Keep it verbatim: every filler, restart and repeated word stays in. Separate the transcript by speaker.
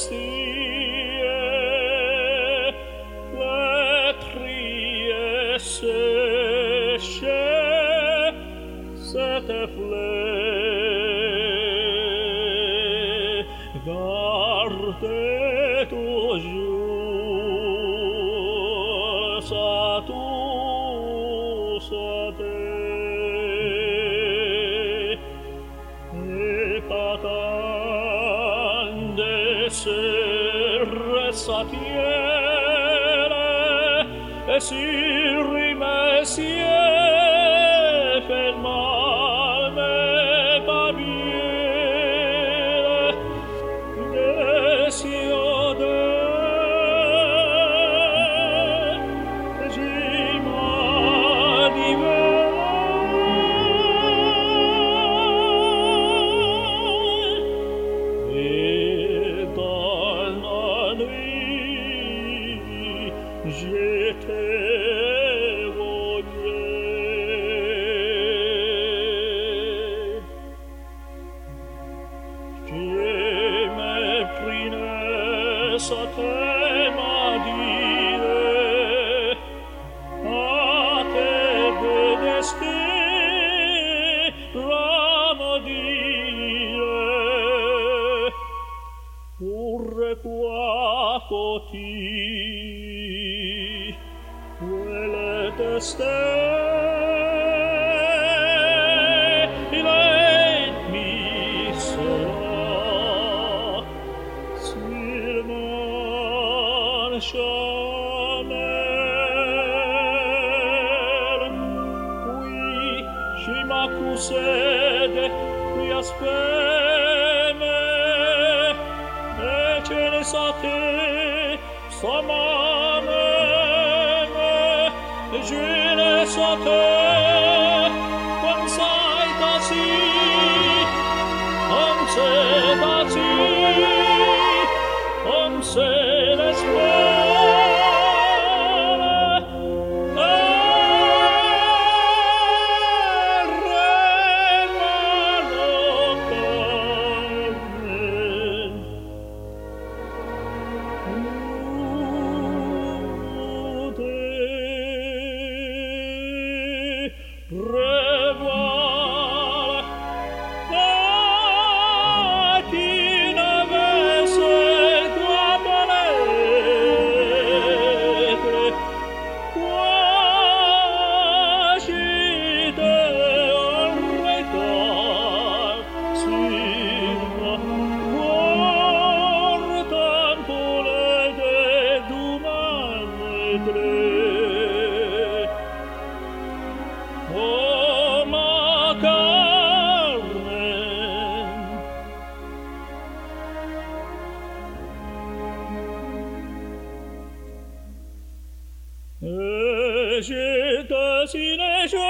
Speaker 1: le trie séchées, cette plaie, gardez toujours sa douceté. Et patande se resatiere, et sur rimessier fait mal mais pas bien, desiode j'étais voué. J'ai méprisé sa témadie, à te dédester, ramodire, pourquoi faut-il quelle destin il l'ennemi sera s'il marche amère. Oui, je m'accusais de lui aspeme et je ne savais sa mame. Je ne sautais comme ça est assis, comme c'est assis, comme c'est l'espoir. Revoir la qui n'avesse doit paraître, quoi j'étais en retard sur moi, pourtant pour l'aider d'où m'en oh, ma Carmen, et je dessine, je